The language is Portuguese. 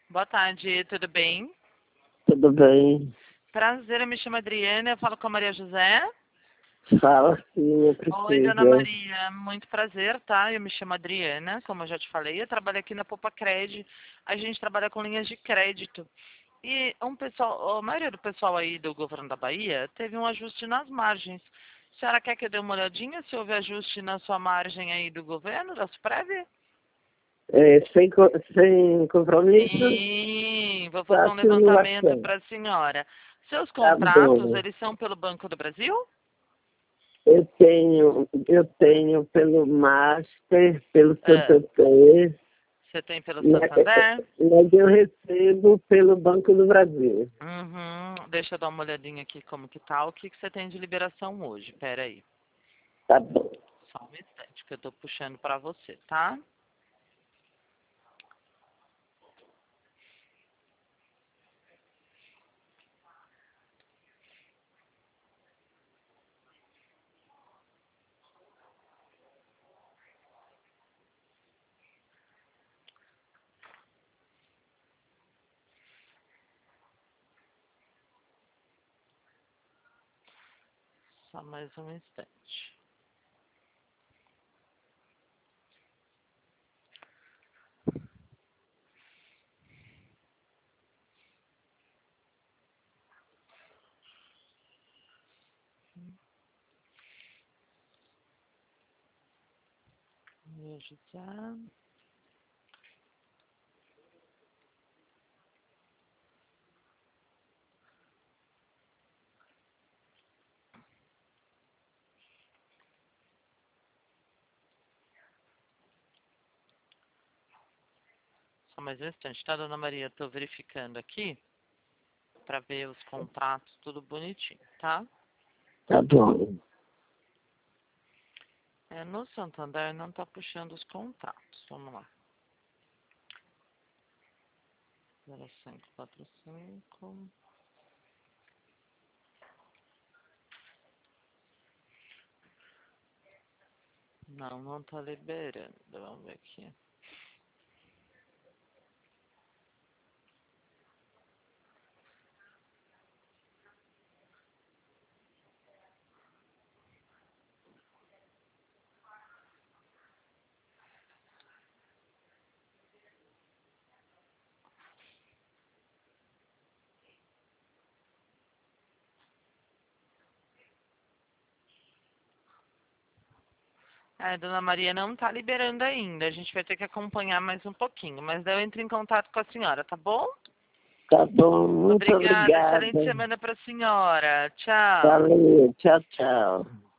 Boa tarde, tudo bem? Tudo bem? Prazer, eu me chamo Adriana, eu falo com a Maria José. Fala sim, minha Oi, dona princesa. Maria, muito prazer, tá? Eu me chamo Adriana, como eu já te falei, eu trabalho aqui na Poupa Cred. A gente trabalha com linhas de crédito. E a maioria do pessoal aí do governo da Bahia teve um ajuste nas margens. A senhora quer que eu dê uma olhadinha se houve ajuste na sua margem aí do governo, da Suprev? Sem compromisso, Sim, vou fazer um fácil levantamento anulação. para a senhora. Seus Tá contratos, bom. eles são pelo Banco do Brasil? Eu tenho pelo Master, pelo Ah, CTT, você tem pelo mas Santander? mas eu recebo pelo Banco do Brasil. Uhum. Deixa eu dar uma olhadinha aqui como que tá. O que que você tem de liberação hoje? Pera aí. Tá bom. Só um instante que eu tô puxando para você, tá? Só mais um instante. Me ajudar. Só mais um instante, tá, dona Maria? Tô verificando aqui para ver os contratos, tudo bonitinho, tá? Tá bom. No Santander não tá puxando os contratos. Vamos lá. 0545. Não, não tá liberando. Vamos ver aqui. Dona Maria não tá liberando ainda. A gente vai ter que acompanhar mais um pouquinho. Mas daí eu entro em contato com a senhora, tá bom? Tá bom, muito Obrigada. Excelente obrigada. semana para a senhora. Tchau. Valeu, tchau, tchau.